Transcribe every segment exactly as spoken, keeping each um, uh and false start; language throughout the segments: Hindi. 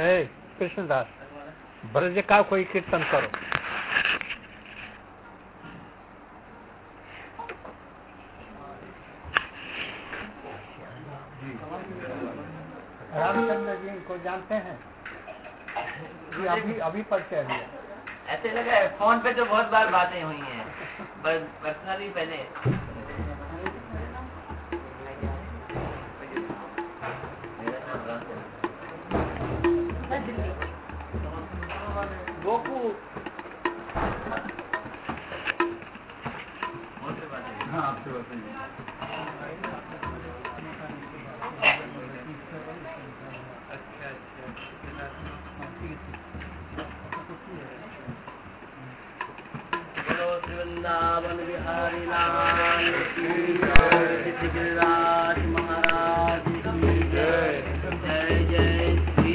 हे कृष्णदास, ब्रज का कोई कीर्तन करो। रामचंद्र जी को जानते हैं? जी अभी अभी परिचय दिया। ऐसे लगा है फोन पे तो बहुत बार बातें हुई हैं, पर पर्सनली पहले गोकू हाँ आपसे बताइए। अच्छा अच्छा वृंदावन बिहारी लाल गिरिराज महाराज की जय। जय जय श्री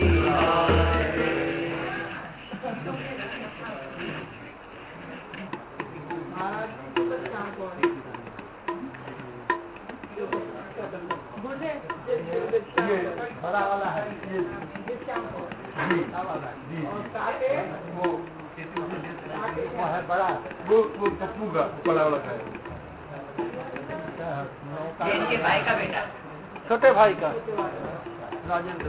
बड़ा वाला है जी, वो वो है बड़ा, वो वो पप्पू का बड़ा वाला है। इनके भाई का बेटा, छोटे भाई का राजेंद्र।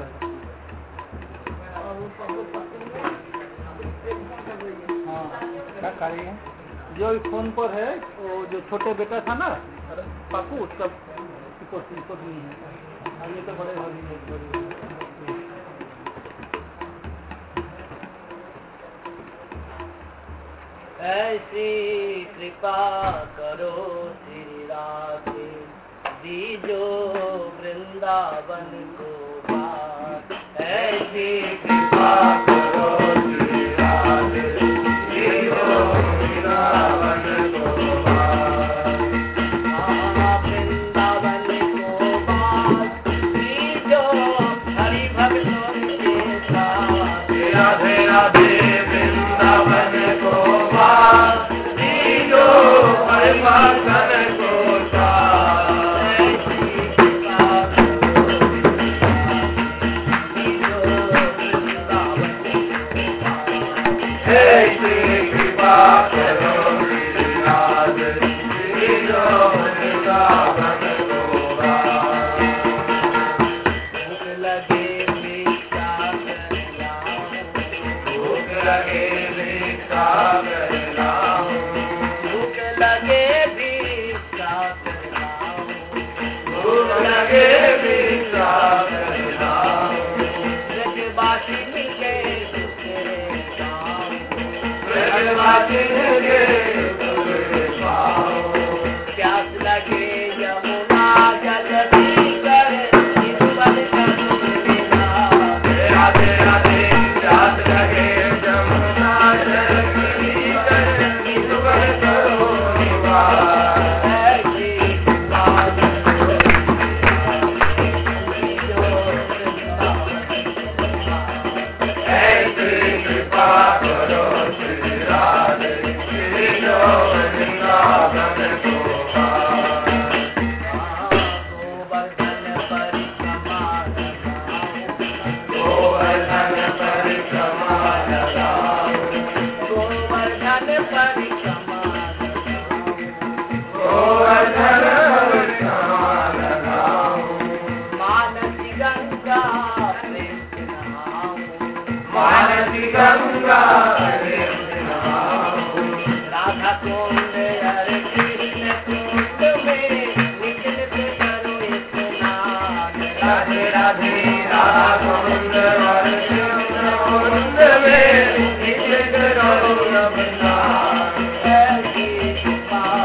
हाँ क्या करेंगे, जो फोन पर है वो जो छोटे बेटा था ना पप्पू, उसका नहीं है। ये तो बड़े भाई ऐसी कृपा करो श्री राधे, दीजो वृंदावन को बात। ऐसी कृपा करो श्री राधे, दीजो वृंदावन को बात। वृंदावन को बात दीजो हरि भक्तों के साथ। राधे राधे वृंदावन को बात दीजो हरि भक्तों को साथ। प्यास लगे यमुना जल पीकर ईश्वर का लीला। राधे राधे प्यास लगे यमुना जल पीकर ईश्वर करो निवास। ऐसी बात ऐसी कृपा करो श्री राधे, गंगा राधा कुंड हरे कृष्ण कुंड में निकलते करो स्नान। राधे राधे राधा कुंड हरे कृष्ण कुंड में निकलते करो स्नान। ऐसी कृपा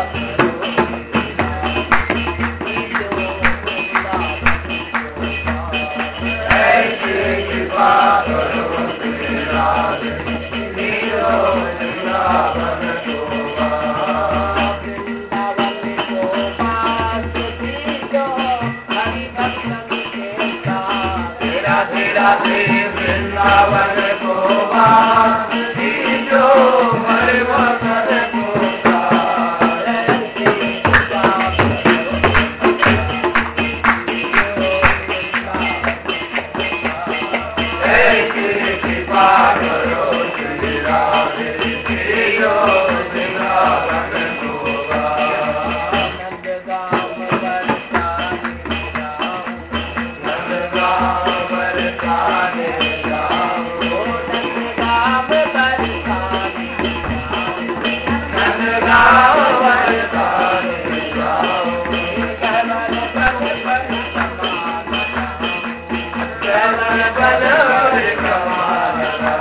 ऐसी कृपा करो राधे वृंदावन को बात दीजो हरि भक्तों को साथ। ऐसी कृपा करो श्री राधे श्री गोविंद गोगा नंद गाम बरसाने जाओ नंद गाम बरसाने जाओ नंद गाम बरसाने नंद गाम बरसाने जाओ कमल पग पग समान कमल पग पग समान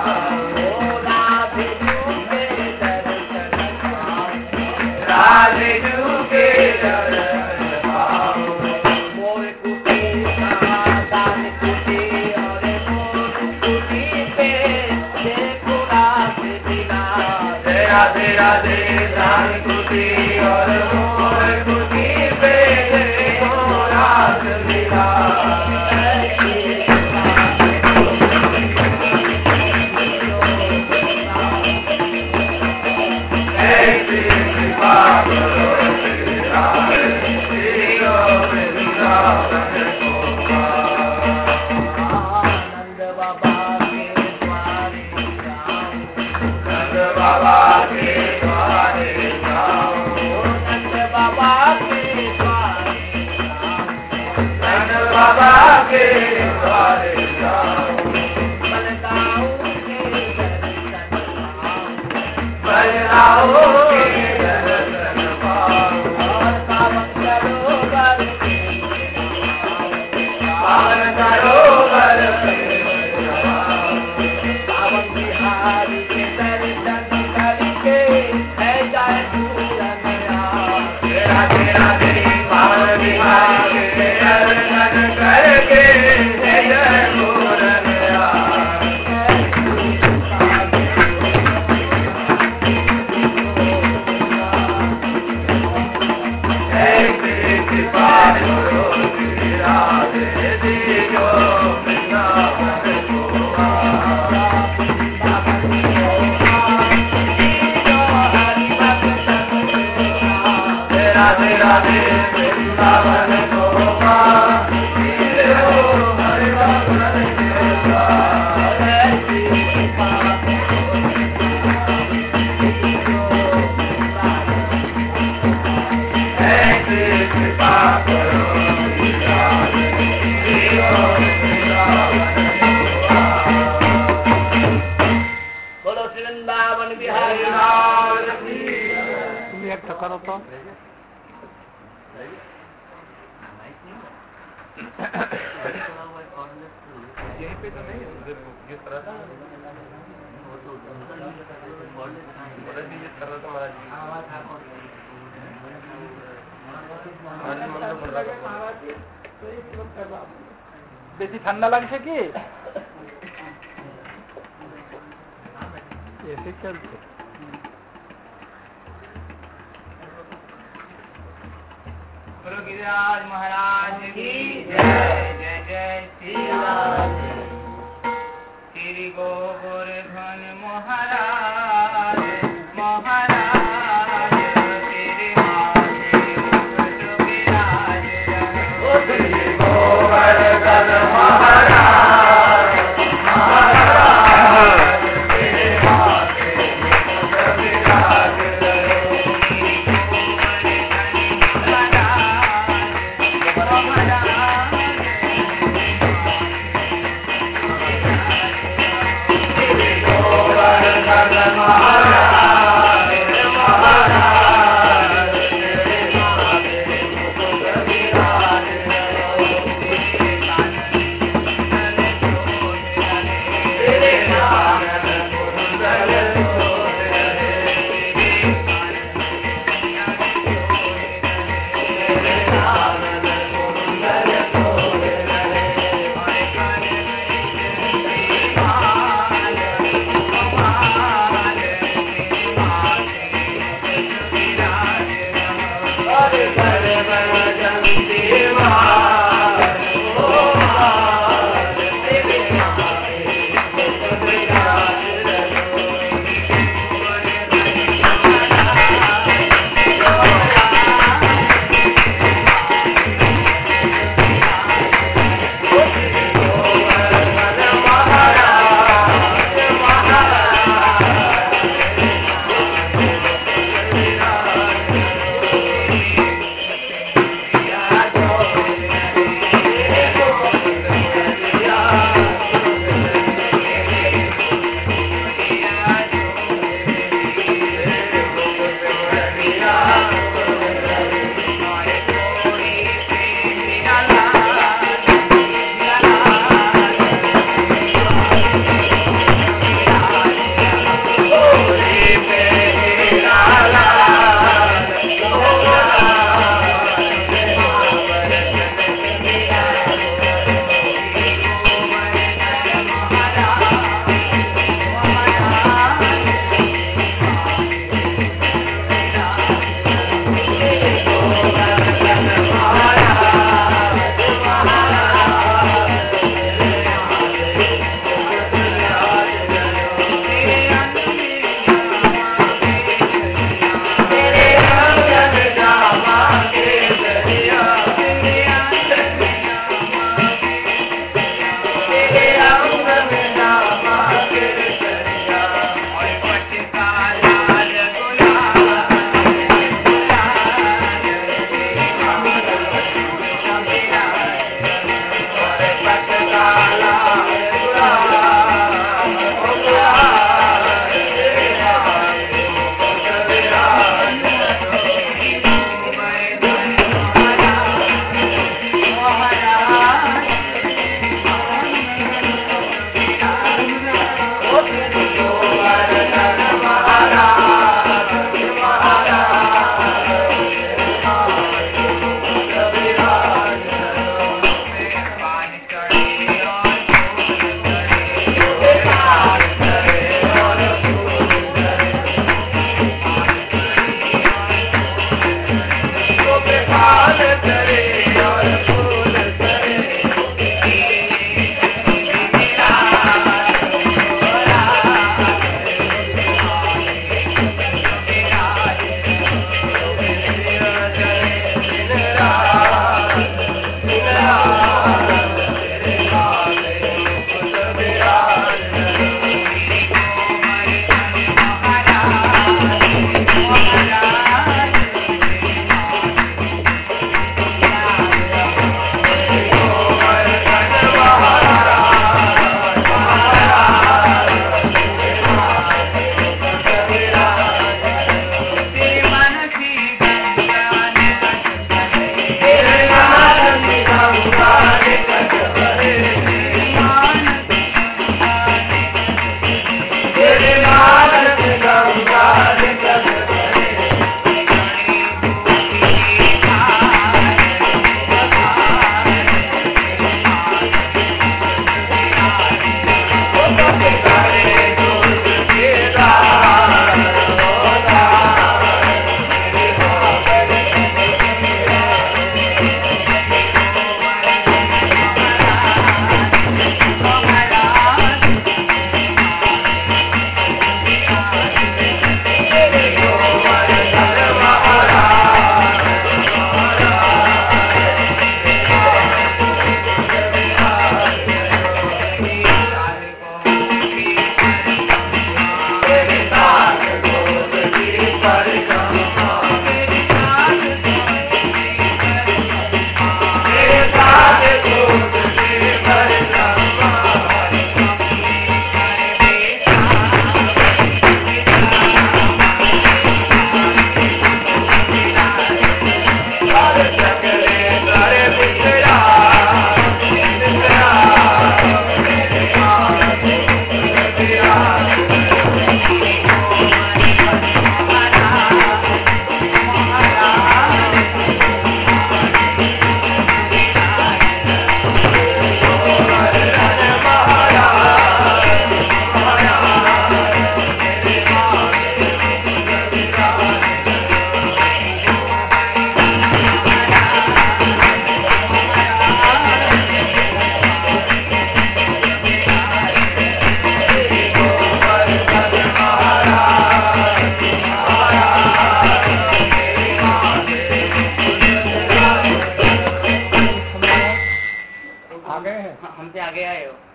राधे के दर्शन पाओ मोर कुटी दान कुटी और मोर कुटी पे देखो रास लीला राधे राधे दान कुटी और मोर कुटी पे देखो रास लीला करो तो यहीं पे तो नहीं है उधर जिस तरह था जिस तरह था महाराज बेसी ठंडा लगছে কি ऐसे चलते गुरु गिरिराज महाराज की जय जय जय श्री राम श्री गोवर्धन महाराज महाराज श्री गोवर्धन महाराज महाराज Bye.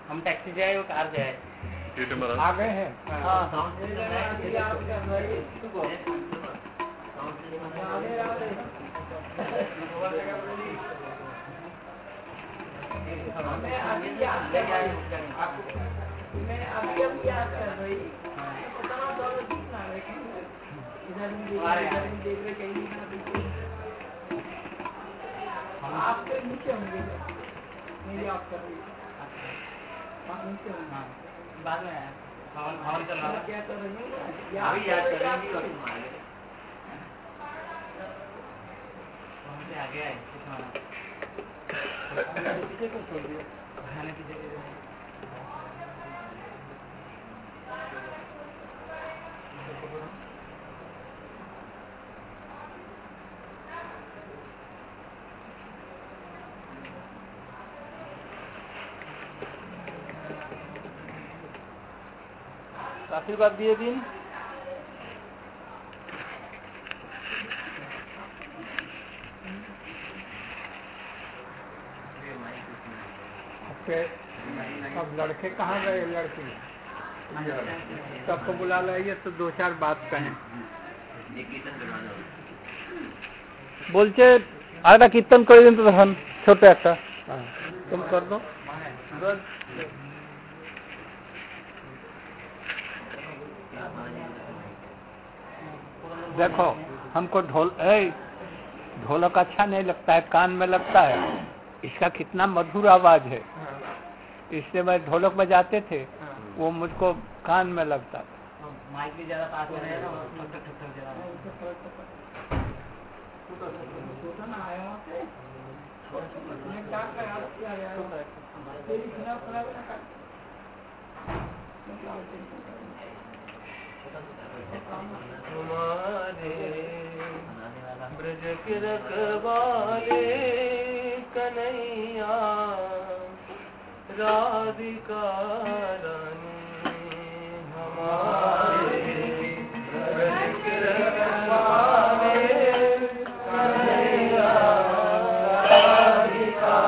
हम टैक्सी जाए वो कार जाए आ गए हैं हाँ साउंड मैं अभी अभी याद कर रही उतना दोनों ठीक ना रहे इधर भी देख रहे कहीं आपके नीचे होंगे मेरी आप कर रही आप नीचे होंगे बाद में हवन हवन चल रहा है क्या कर रही है अभी याद कर रही थी और तुम आ गए हमसे आगे आए पीछे को छोड़ दिया खाने की जगह आशीर्वाद दिए दिन अब लड़के कहाँ गए लड़की सबको बुला लाइए तो दो चार बात कहें बोलचे आधा कीर्तन कर दिन तो हम छोटे একটা तुम कर दो देखो हमको ढोल ढोलक अच्छा नहीं लगता है कान में लगता है इसका कितना मधुर आवाज है इससे मैं ढोलक बजाते थे वो मुझको कान में लगता था माइक भी ज्यादा पास में रहेगा ठक ठक ठक जरा तुम्हारे ब्रज के रखवाले कन्हैया राधिका रानी हमारे ब्रज के रखवाले कन्हैया राधिका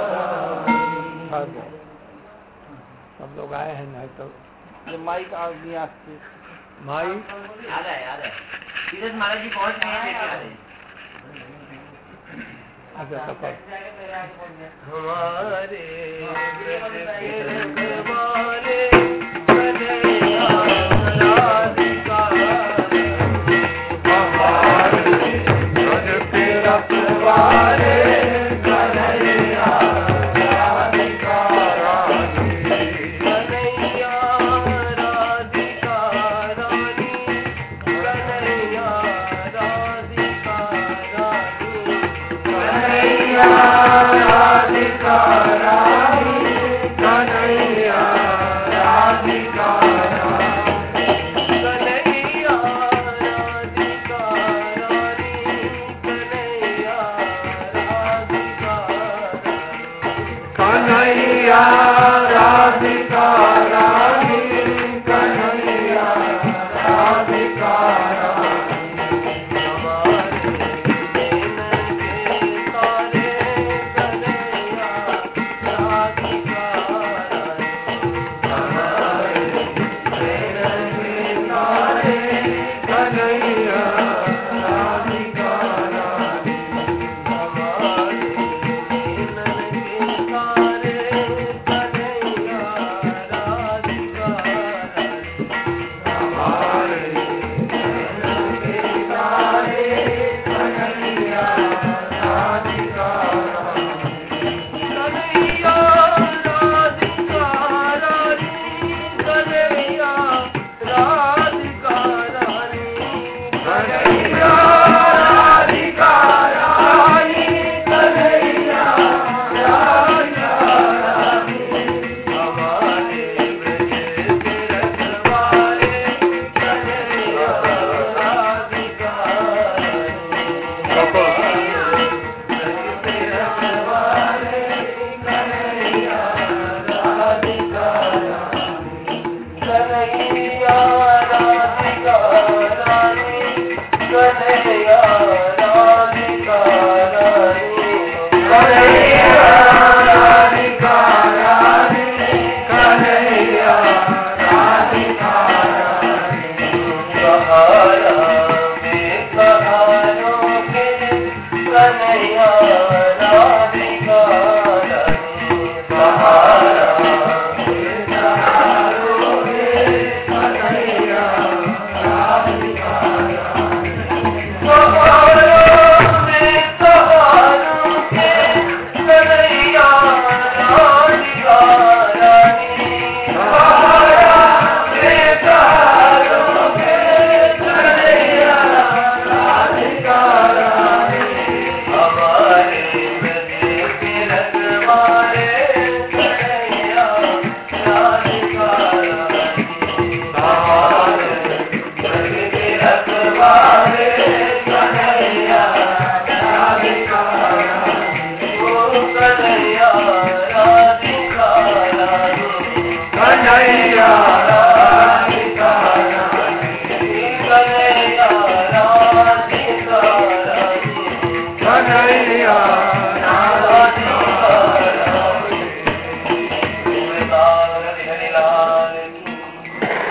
रानी। सब लोग आए हैं नहीं तो ये माइक आ गया माई याद है याद है सीधे महाराज जी पहुंच गए हैं आ रहे अच्छा तो कर हमारे ब्रज के रखवाले कन्हैया राधिका हमारे ब्रज के रखवाले कन्हैया राधिका रानी कन्हैया राधिका रानी कन्हैया राधिका रानी कन्हैया राधिका रानी कन्हैया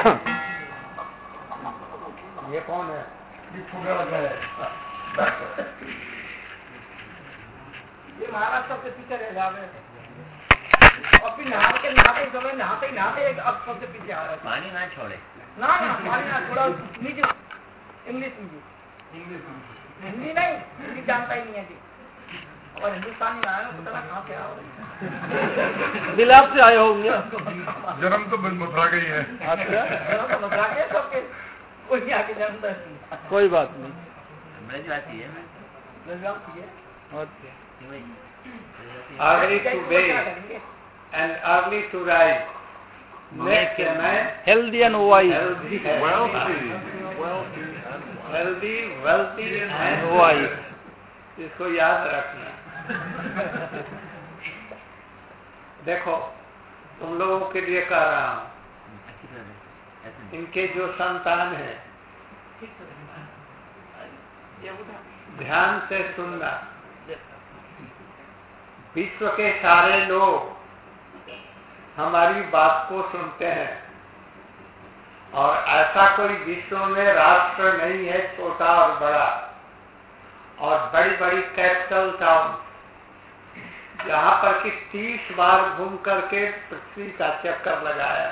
ये कौन है? ये महाराज सबसे पीछे रह जावे और फिर नहा के नहाते समय नहाते नहाते एक अब सबसे पीछे आ रहा है। पानी ना छोड़े ना ना पानी ना थोड़ा नीचे इंग्लिश में हिंदी नहीं, हिंदी जानता ही नहीं है जी। और हिंदुस्तानी में आया पता ना कहाँ से आया। बिलाप से आए होंगे। जन्म तो मथुरा का ही है। अच्छा, जन्म तो मथुरा के सबके कोई आके जन्मता है। कोई बात नहीं। ब्रजवासी है ब्रजवासी है। Early to bathe and early to rise makes a man healthy and wise. healthy, Wealthy, wealthy, healthy, wealthy and wise. इसको याद रखना। देखो, तुम लोगों के लिए कह रहा हूँ, इनके जो संतान है ध्यान से सुनना। विश्व के सारे लोग हमारी बात को सुनते हैं और ऐसा कोई विश्व में राष्ट्र नहीं है छोटा और बड़ा और बड़ी बड़ी कैपिटल टाउन जहाँ पर कि तीस बार घूम करके पृथ्वी का चक्कर लगाया।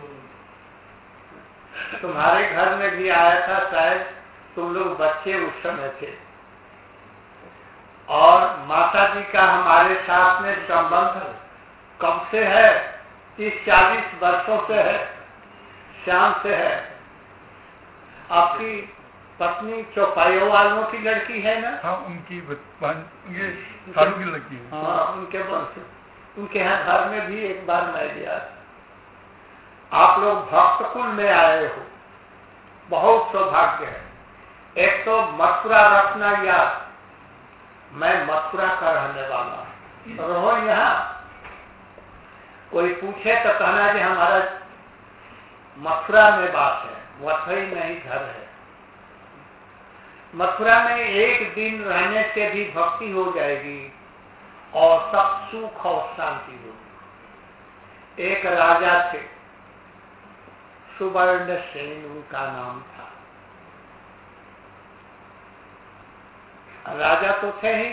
तुम्हारे घर में भी आया था, शायद तुम लोग बच्चे उस समय थे और माता जी का हमारे साथ में संबंध कब से है? तीस चालीस वर्षों से है, शाम से है। आपकी पत्नी चौपाइयों वालों की लड़की है ना? हाँ, उनकी उनके सारू की लड़की है। हाँ, उनके वंश उनके यहाँ घर में भी एक बार मैं गया। आप लोग भक्त कुल में आए हो, बहुत सौभाग्य है। एक तो मथुरा रखना याद, मैं मथुरा का रहने वाला हूँ। रहो यहाँ, कोई पूछे तो कहना कि हमारा मथुरा में बात है, वही नहीं घर है। मथुरा में एक दिन रहने से भी भक्ति हो जाएगी और सब सुख और शांति होगी। एक राजा थे, सुवर्ण सेन उनका नाम था। राजा तो थे ही,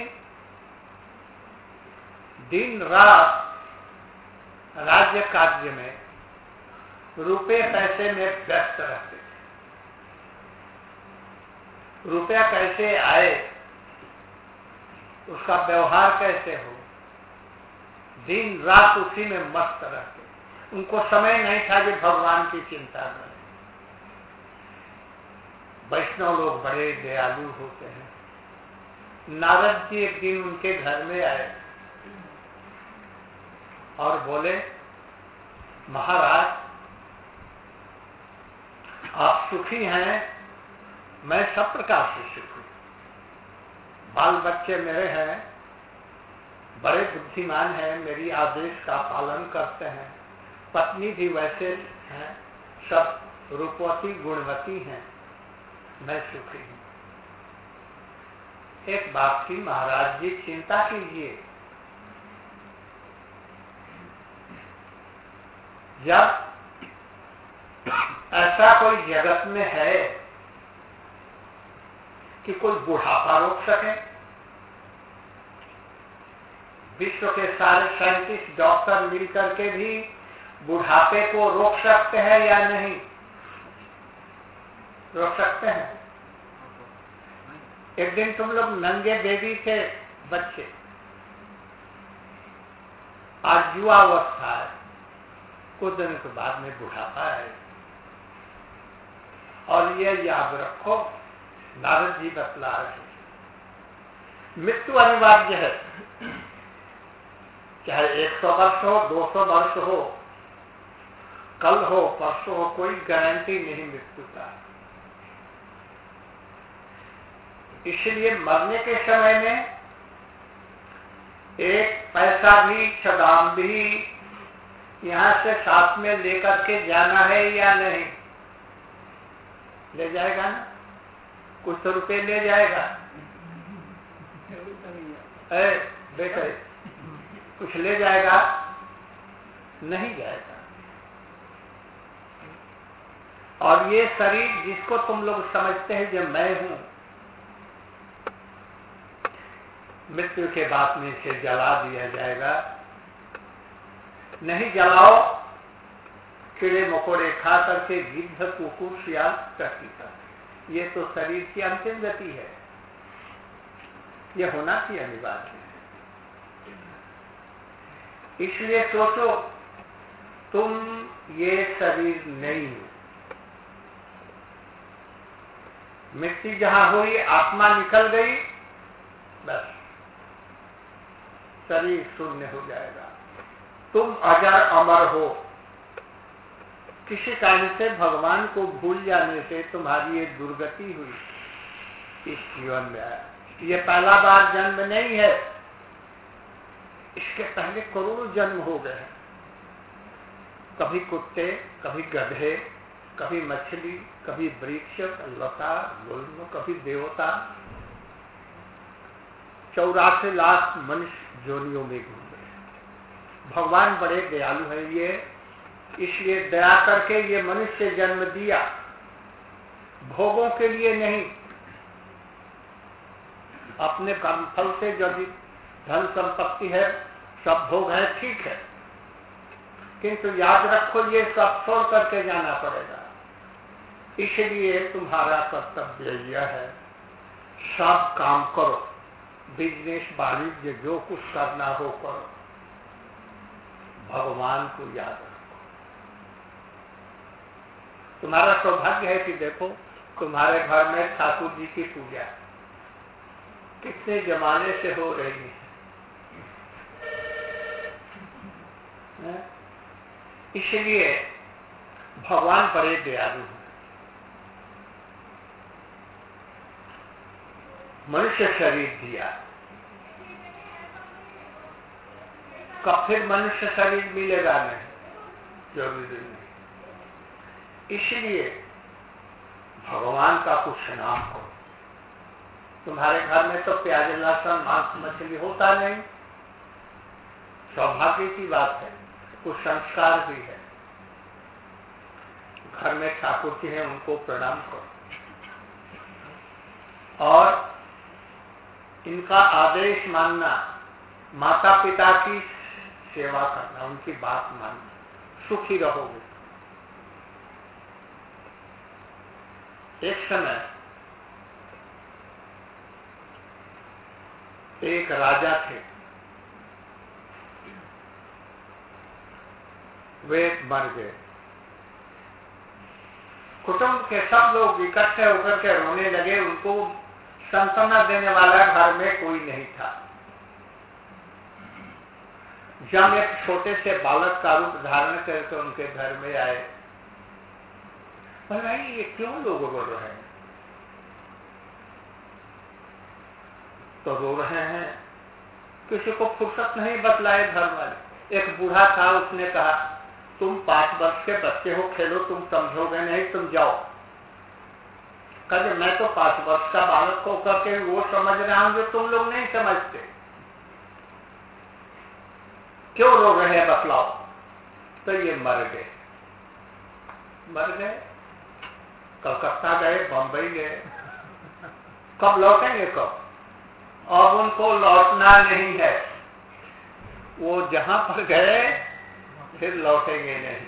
दिन रात राज्य कार्य में रुपए पैसे में व्यस्त रहते थे। रुपया कैसे आए, उसका व्यवहार कैसे हो, दिन रात उसी में मस्त रहते। उनको समय नहीं था कि भगवान की चिंता करें। वैष्णव लोग बड़े दयालु होते हैं। नारद जी एक दिन उनके घर में आए और बोले, महाराज आप सुखी हैं? मैं सब प्रकार से सुखी। बाल बच्चे मेरे हैं, बड़े बुद्धिमान हैं, मेरी आदेश का पालन करते हैं। पत्नी भी वैसे हैं, सब रूपवती गुणवती हैं, मैं सुखी हूँ। एक बात की महाराज जी चिंता कीजिए, जब ऐसा कोई जगत में है कि कोई बुढ़ापा रोक सके, विश्व के सारे साइंटिस्ट डॉक्टर मिलकर के भी बुढ़ापे को रोक सकते हैं या नहीं? रोक सकते हैं। एक दिन तुम लोग नंगे बेबी थे बच्चे, आज युवावस्था है, कुछ दिन के बाद में बुढ़ापा है। और ये याद रखो, नारद जी बतला रहे, मृत्यु अनिवार्य है। चाहे एक सौ वर्ष हो, दो सौ वर्ष हो, कल हो, परसों हो, कोई गारंटी नहीं मृत्यु का। इसलिए मरने के समय में एक पैसा भी, छदाम भी यहाँ से साथ में लेकर के जाना है या नहीं? ले जाएगा ना? कुछ तो रुपए ले जाएगा। ए बेटे, कुछ ले जाएगा? नहीं जाएगा। और ये शरीर जिसको तुम लोग समझते हैं जो मैं हूं, मृत्यु के बाद में इसे जला दिया जाएगा। नहीं जलाओ, कीड़े मकोड़े खा करके गिद्ध कुकुर शियाल टट्टी कर, ये तो शरीर की अंतिम गति है। ये होना ही अनिवार्य है। इसलिए सोचो तुम ये शरीर नहीं हो। मृत्यु जहां हुई, आत्मा निकल गई, बस शरीर शून्य हो जाएगा। तुम अजर अमर हो। किसी कारण से भगवान को भूल जाने से तुम्हारी ये दुर्गति हुई इस जीवन में आया। ये पहला बार जन्म नहीं है, इसके पहले करोड़ों जन्म हो गए हैं। कभी कुत्ते, कभी गधे, कभी मछली, कभी वृक्ष, लता, गुल्म, कभी देवता। चौरासी लाख मनुष्य जोनियों में घूम रहे। भगवान बड़े दयालु है, ये इसलिए दया करके ये मनुष्य जन्म दिया, भोगों के लिए नहीं। अपने कर्मफल से यदि धन संपत्ति है, सब भोग है, ठीक है, किंतु याद रखो ये सब छोड़ करके जाना पड़ेगा। इसलिए तुम्हारा कर्तव्य यह है, सब काम करो, बिजनेस वाणिज्य जो कुछ करना हो करो, भगवान को याद रखो। तुम्हारा सौभाग्य है कि देखो तुम्हारे घर में ठाकुर जी की पूजा कितने जमाने से हो रही है। इसलिए भगवान बड़े दयालु हैं। मनुष्य शरीर दिया, कब फिर मनुष्य शरीर मिलेगा नहीं, जरूरी नहीं। इसलिए भगवान का कुछ नाम करो। तुम्हारे घर में तो प्याज लहसुन मांस मछली होता नहीं, सौभाग्य की बात है, कुछ संस्कार भी है। घर में ठाकुर जी हैं, उनको प्रणाम करो और इनका आदेश मानना, माता पिता की सेवा करना, उनकी बात मानना, सुखी रहोगे। एक समय एक राजा थे, वे मर गए। कुटुंब के सब लोग इकट्ठे होकर के रोने लगे। उनको सांत्वना देने वाला घर में कोई नहीं था। जब एक छोटे से बालक का रूप धारण करके उनके घर में आए, पर भाई ये क्यों लोग रो रहे हैं? तो रो रहे हैं, किसी को फुर्सत नहीं बतलाए घर वाले। एक बूढ़ा था, उसने कहा तुम पांच वर्ष के बच्चे हो, खेलो, तुम समझोगे नहीं, तुम जाओ। कहते मैं तो पांच वर्ष का बालक होकर के वो समझ रहा हूं जो तुम लोग नहीं समझते, क्यों रो रहे हैं बतलाओ। तो ये मर गए, मर गए, कलकत्ता गए, बंबई गए, कब लौटेंगे कब? अब उनको लौटना नहीं है, वो जहां पर गए फिर लौटेंगे नहीं।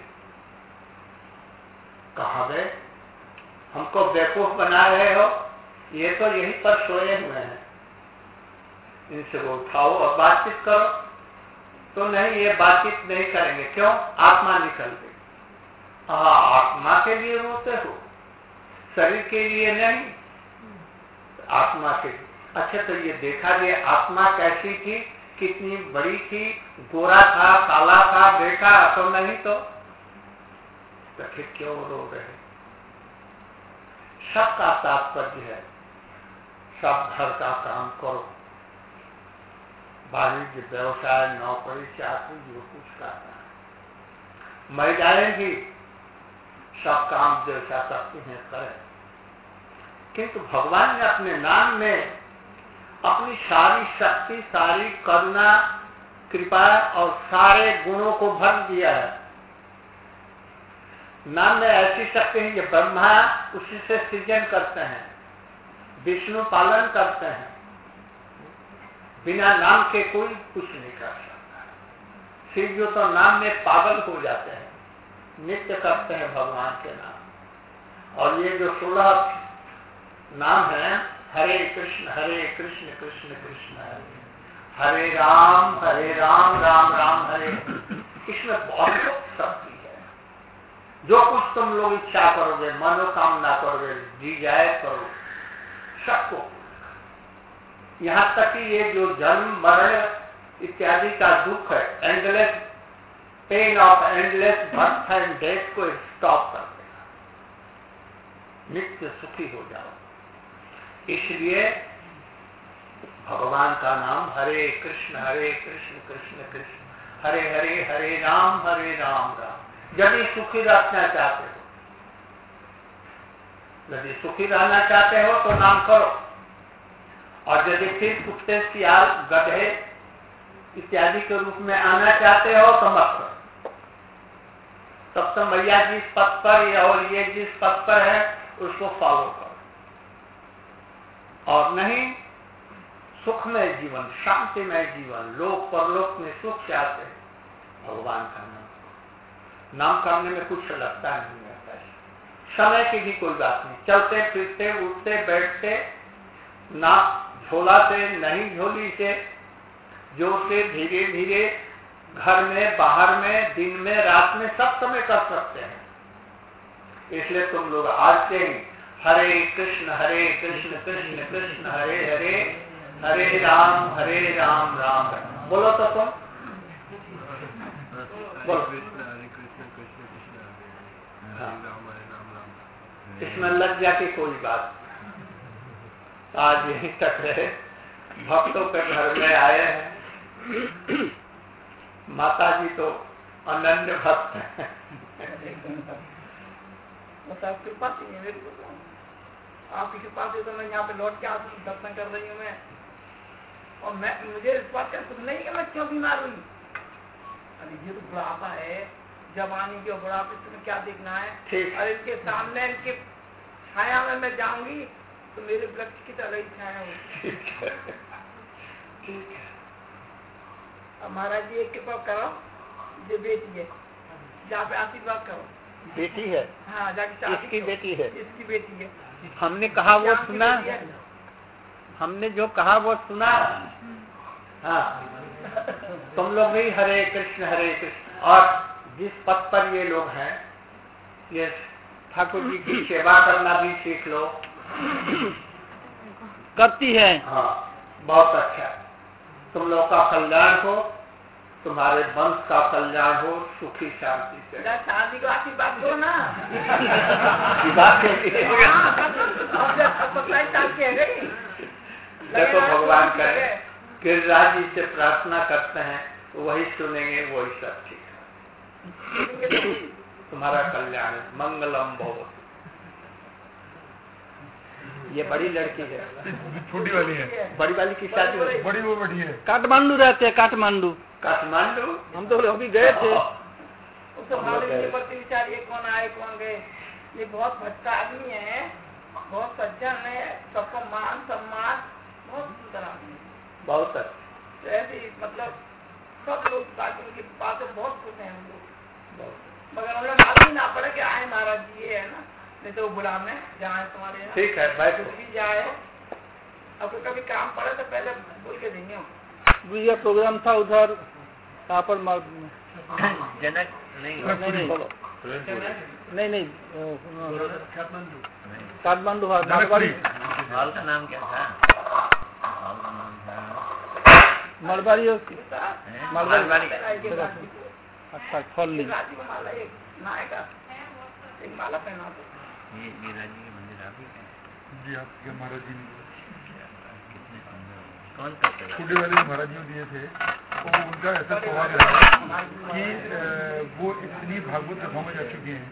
कहाँ गए? हमको बेवकूफ बना रहे हो, ये तो यहीं पर सोए हुए हैं, इनसे वो उठाओ और बातचीत करो। तो नहीं, ये बातचीत नहीं करेंगे। क्यों? आत्मा निकल गई। हाँ, आत्मा के लिए रोते हो, शरीर के लिए नहीं, आत्मा के लिए। अच्छा, तो ये देखा गया आत्मा कैसी थी, कितनी बड़ी थी, गोरा था, काला था, देखा तो नहीं तो, तो फिर क्यों रो रहे? सबका तात्पर्य है, सब घर का काम करो, वाणिज्य, व्यवसाय, नौकरी, चाकरी, जो कुछ करना है, मर जाएंगी, सब काम जैसा करते हैं करें। किंतु भगवान ने अपने नाम में अपनी सारी शक्ति, सारी करुणा, कृपा और सारे गुणों को भर दिया है। नाम में ऐसी शक्ति है कि ब्रह्मा उसी से सृजन करते हैं, विष्णु पालन करते हैं, बिना नाम के कोई कुछ नहीं कर सकता। शिव जो तो नाम में पागल हो जाते हैं, नित्य करते हैं भगवान के नाम। और ये जो सोलह नाम है, हरे कृष्ण हरे कृष्ण कृष्ण कृष्ण हरे हरे राम हरे राम राम राम हरे, इसमें बहुत शक्ति है। जो कुछ तुम लोग इच्छा करोगे, मनोकामना करोगे, डिजायर करोगे, सबको। यहाँ तक कि ये जो जन्म मरण इत्यादि का दुख है, endless pain of endless birth and death को स्टॉप कर देगा, नित्य सुखी हो जाओ। इसलिए भगवान का नाम हरे कृष्ण हरे कृष्ण कृष्ण कृष्ण हरे हरे हरे राम हरे राम राम। यदि सुखी रखना चाहते हो, यदि सुखी रहना चाहते हो तो नाम करो, और यदि फिर कुत्ते सियाल गधे इत्यादि के रूप में आना चाहते हो तो मत करो। तब तो मैया जिस पथ पर और ये जिस पथ पर है उसको फॉलो करो, और नहीं सुखमय जीवन, शांतिमय जीवन, लोक परलोक में सुख चाहते हैं, भगवान का नाम नाम करने में कुछ लगता नहीं है, समय की भी कोई बात नहीं। चलते फिरते उठते बैठते, ना झोला से नहीं झोली से, जोर से धीरे धीरे, घर में बाहर में, दिन में रात में, सब समय कर सकते हैं। इसलिए तुम लोग आज से ही हरे कृष्ण हरे कृष्ण कृष्ण कृष्ण हरे हरे हरे राम हरे राम राम राम बोलो तो तुम बोलो। इसमें लज्जा की कोई बात, आज यहीं तक रहे। भक्तों के घर में आए हैं, माता जी तो अनन्य भक्त हैं। आपकी कृपा से है, मेरी कृपा, आपकी कृपा से तो मैं यहाँ पे लौट के आती दर्शन कर रही हूँ मैं। और मैं मुझे इस बात का खुद नहीं कि मैं क्यों बीमार हुई। अरे ये तो बुढ़ापा है, जवानी के बुढ़ापे तुम्हें क्या देखना है। और इनके सामने इनके छाया में मैं जाऊंगी तो मेरे वृक्ष की तरह ही छाया होगी। अब महाराज जी एक कृपा करो, ये बेटी है, जहाँ पे आशीर्वाद करो। बेटी है? हाँ, जाके इसकी बेटी है, इसकी बेटी है। हमने कहा वो सुना, हमने जो कहा वो सुना। हाँ, तुम लोग भी हरे कृष्ण हरे कृष्ण, और जिस पथ पर ये लोग हैं, ये ठाकुर जी की सेवा करना भी सीख लो। करती है। हाँ, बहुत अच्छा। तुम लोग का कल्याण हो, तुम्हारे वंश का कल्याण हो, सुखी शांति से। शादी को आशीर्वाद दो ना। बात देखो, भगवान कहे गिरिराज जी से प्रार्थना करते हैं, वही सुनेंगे, वही सब ठीक है। तुम्हारा कल्याण है, मंगलम भवतु। ये बड़ी लड़की है, छोटी वाली है, बड़ी वाली की शादी है, बड़ी वो बड़ी है। काठमांडू रहते हैं, काठमांडू। काठमांडू हम तो अभी गए थे। विचार ये कौन आए कौन गए, ये बहुत भट्टा आदमी है, बहुत सज्जन है, सबको मान सम्मान, बहुत सुंदर आदमी है, बहुत अच्छा। ऐसे मतलब सब लोग बाकी की बातें बहुत खुश हैं हम लोग, मगर उन्हें मालूम ना पड़े कि आए महाराज जी ये है ना, नहीं तो बुला में जाए तुम्हारे यहाँ। ठीक है, बैठो। भी जाए, अब कभी काम पड़े तो पहले बोल के देंगे हम। ये प्रोग्राम था उधर, यहाँ पर जनक नहीं नहीं नहीं बोलो नहीं नहीं काठमांडू काठमांडू जनकपुरी। हॉल का नाम क्या था? हॉल का नाम था मलबारी मलबारी। अच्छा, खोल ली। माला एक नायका एक माला पहना दो। ये गिरिराज जी के मंदिर आप ही का? जी आपके महाराज जी ने कितने सुंदर, कौन करते छोटे वाले महाराज जी दिए थे। तो उनका ऐसा स्वभाव रहा कि वो इतनी भागवत कथाओं में जा चुकी हैं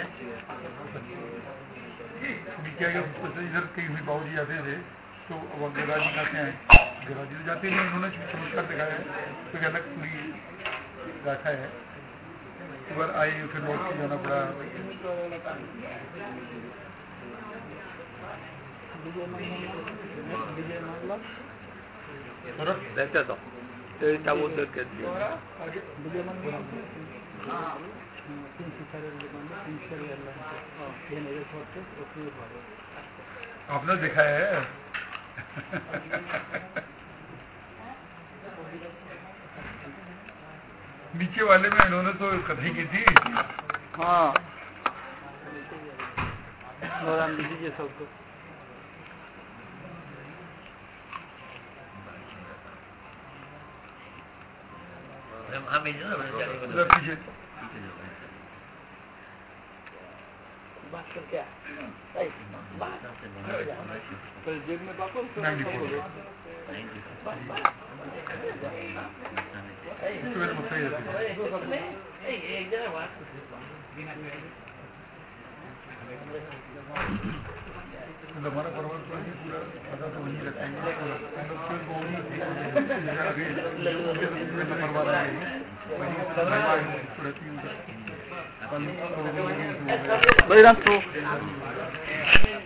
कि क्या इधर कहीं हुई बाबू जी आते थे तो अब गिरिराज जी कहाँ से आए, गिरिराज जी तो जाते नहीं, उन्होंने चमत्कार दिखाया है तो एक अलग पूरी गाथा है। एक बार आई फिर लौट के जाना पड़ा, रहते तो এটা ওদেরকে দিয়ে आपने देखा है नीचे वाले में इन्होंने तो कथी की थी। हाँ राम दीजिए सबको वहाँ भेजो ना उधर पीछे बात कर क्या बात जेब में पापा हमारा पर्वत पर भी पूरा पता तो वहीं रखेंगे बड़ी रात को